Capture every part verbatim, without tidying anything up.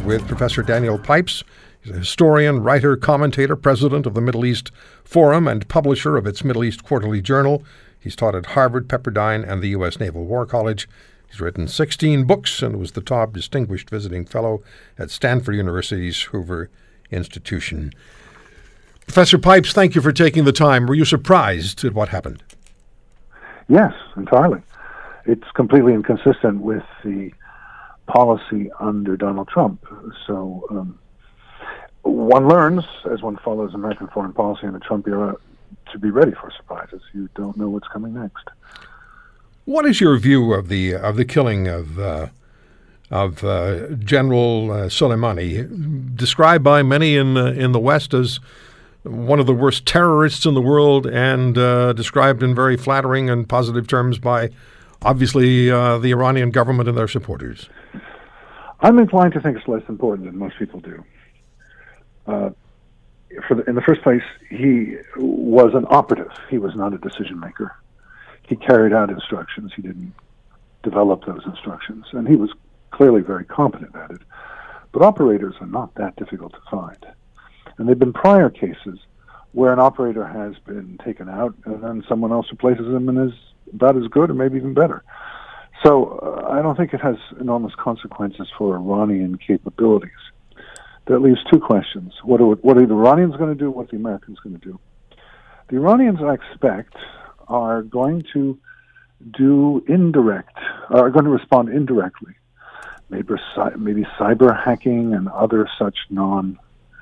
with Professor Daniel Pipes. He's a historian, writer, commentator, president of the Middle East Forum, and publisher of its Middle East Quarterly Journal. He's taught at Harvard, Pepperdine, and the U S Naval War College. He's written sixteen books and was the top distinguished visiting fellow at Stanford University's Hoover Institution. Professor Pipes, thank you for taking the time. Were you surprised at what happened? Yes, entirely. It's completely inconsistent with the policy under Donald Trump. So um, one learns, as one follows American foreign policy in the Trump era, to be ready for surprises. You don't know what's coming next. What is your view of the of the killing of uh, of uh, General uh, Soleimani, described by many in uh, in the West as one of the worst terrorists in the world, and uh, described in very flattering and positive terms by, obviously, uh, the Iranian government and their supporters? I'm inclined to think it's less important than most people do. Uh, for the, in the first place, he was an operative. He was not a decision maker. He carried out instructions. He didn't develop those instructions, and he was clearly very competent at it. But operators are not that difficult to find. And there have been prior cases where an operator has been taken out and then someone else replaces him and is about as good or maybe even better. So uh, I don't think it has enormous consequences for Iranian capabilities. That leaves two questions. What are, what are the Iranians going to do? What are the Americans going to do? The Iranians, I expect, are going to do indirect, are going to respond indirectly. Maybe, maybe cyber hacking and other such non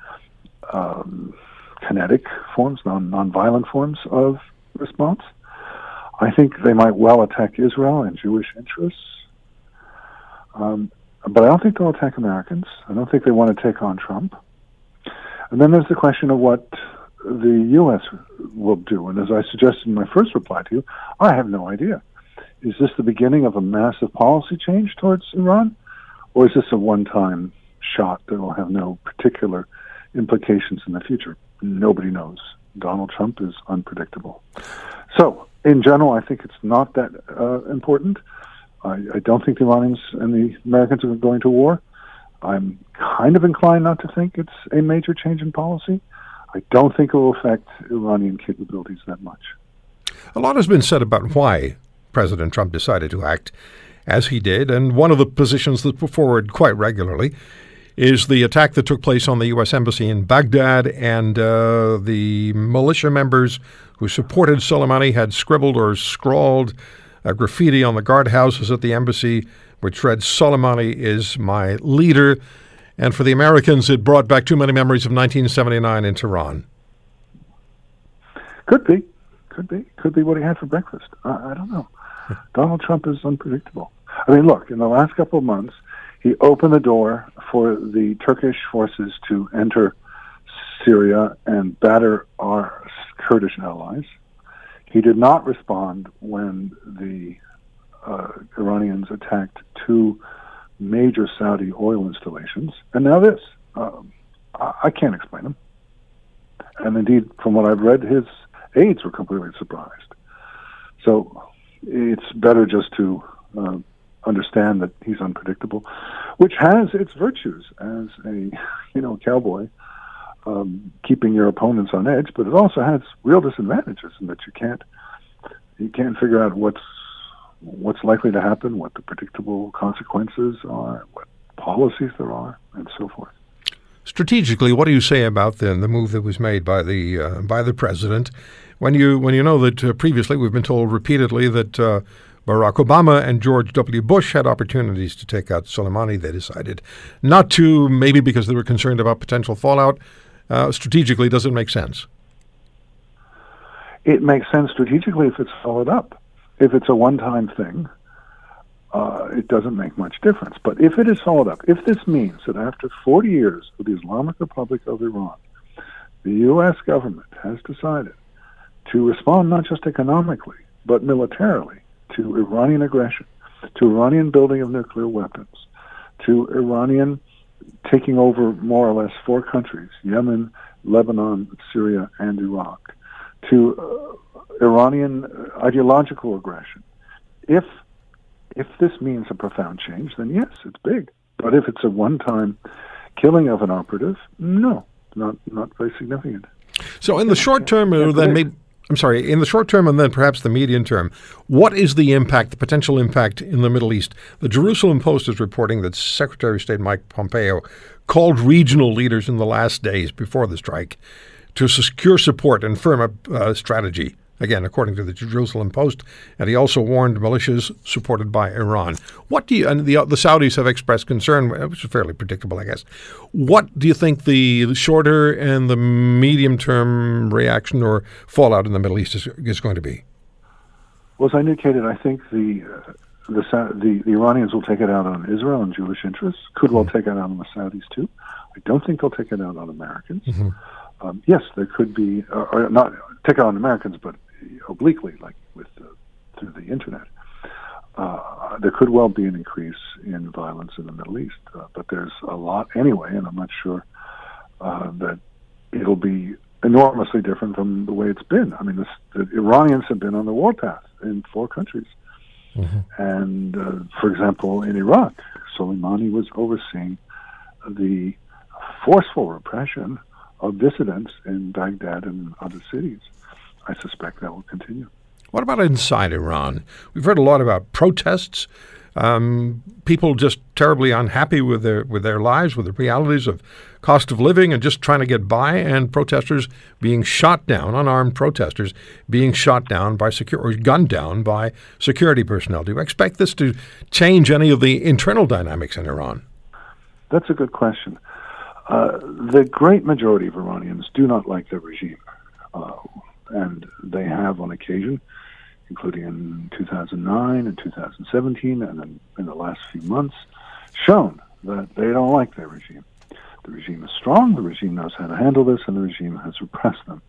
Um, kinetic forms, non non-violent forms of response. I think they might well attack Israel and Jewish interests, um, but I don't think they'll attack Americans. I don't think they want to take on Trump. And then there's the question of what the U S will do. And as I suggested in my first reply to you, I have no idea. Is this the beginning of a massive policy change towards Iran, or is this a one-time shot that will have no particular implications in the future? Nobody knows. Donald Trump is unpredictable. So, in general, I think it's not that uh, important. I, I don't think the Iranians and the Americans are going to war. I'm kind of inclined not to think it's a major change in policy. I don't think it will affect Iranian capabilities that much. A lot has been said about why President Trump decided to act as he did, and one of the positions that's put forward quite regularly is the attack that took place on the U S Embassy in Baghdad, and uh, the militia members who supported Soleimani had scribbled or scrawled a graffiti on the guardhouses at the embassy which read, "Soleimani is my leader." And for the Americans, it brought back too many memories of nineteen seventy-nine in Tehran. Could be. Could be. Could be what he had for breakfast. I, I don't know. Donald Trump is unpredictable. I mean, look, in the last couple of months, he opened the door for the Turkish forces to enter Syria and batter our Kurdish allies. He did not respond when the uh, Iranians attacked two major Saudi oil installations. And now this. Um, I, I can't explain him. And indeed, from what I've read, his aides were completely surprised. So it's better just to Uh, understand that he's unpredictable, which has its virtues as a, you know, cowboy, um, keeping your opponents on edge, but it also has real disadvantages in that you can't, you can't figure out what's, what's likely to happen, what the predictable consequences are, what policies there are, and so forth. Strategically, what do you say about then the move that was made by the uh, by the president, when you when you know that uh, previously we've been told repeatedly that uh, Barack Obama and George W. Bush had opportunities to take out Soleimani. They decided not to, maybe because they were concerned about potential fallout. Uh, strategically, does it make sense? It makes sense strategically if it's followed up. If it's a one-time thing, uh, it doesn't make much difference. But if it is followed up, if this means that after forty years of the Islamic Republic of Iran, the U S government has decided to respond not just economically, but militarily, to Iranian aggression, to Iranian building of nuclear weapons, to Iranian taking over more or less four countries, Yemen, Lebanon, Syria, and Iraq, to uh, Iranian ideological aggression. If if this means a profound change, then yes, it's big. But if it's a one-time killing of an operative, no, not not very significant. So in the short term, uh, then maybe, I'm sorry, in the short term and then perhaps the medium term, what is the impact, the potential impact in the Middle East? The Jerusalem Post is reporting that Secretary of State Mike Pompeo called regional leaders in the last days before the strike to secure support and firm up uh, strategy, again, according to the Jerusalem Post. And he also warned militias supported by Iran. What do you, and the, the Saudis have expressed concern, which is fairly predictable, I guess. What do you think the, the shorter and the medium-term reaction or fallout in the Middle East is, is going to be? Well, as I indicated, I think the, uh, the, the the Iranians will take it out on Israel and Jewish interests, could well take it out on the Saudis too. I don't think they'll take it out on Americans. Mm-hmm. Um, yes, there could be, or, or not take it on Americans, but obliquely, like with uh, through the internet. Uh, there could well be an increase in violence in the Middle East, uh, but there's a lot anyway, and I'm not sure uh, that it'll be enormously different from the way it's been. I mean, this, the Iranians have been on the warpath in four countries. Mm-hmm. And, uh, for example, in Iraq, Soleimani was overseeing the forceful repression of dissidents in Baghdad and other cities. I suspect that will continue. What about inside Iran? We've heard a lot about protests, um, people just terribly unhappy with their with their lives, with the realities of cost of living and just trying to get by, and protesters being shot down, unarmed protesters being shot down by secure or gunned down by security personnel. Do you expect this to change any of the internal dynamics in Iran? That's a good question. Uh, the great majority of Iranians do not like the regime. Uh, and they have on occasion, including in two thousand nine and two thousand seventeen, and then in the last few months, shown that they don't like their regime. The regime is strong, the regime knows how to handle this, and the regime has repressed them.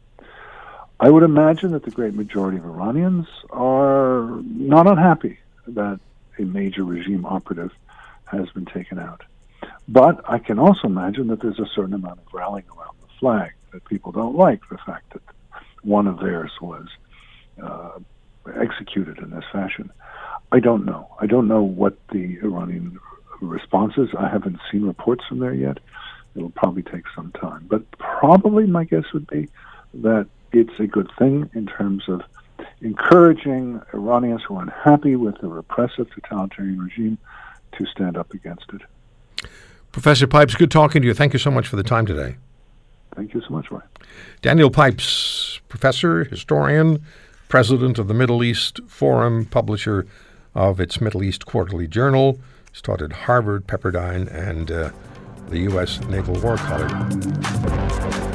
I would imagine that the great majority of Iranians are not unhappy that a major regime operative has been taken out. But I can also imagine that there's a certain amount of rallying around the flag, that people don't like the fact that one of theirs was uh, executed in this fashion. I don't know. I don't know what the Iranian response is. I haven't seen reports from there yet. It'll probably take some time. But probably my guess would be that it's a good thing in terms of encouraging Iranians who are unhappy with the repressive totalitarian regime to stand up against it. Professor Pipes, good talking to you. Thank you so much for the time today. Thank you so much, Roy. Daniel Pipes, professor, historian, president of the Middle East Forum, publisher of its Middle East Quarterly Journal. He's taught at Harvard, Pepperdine, and uh, the U S Naval War College.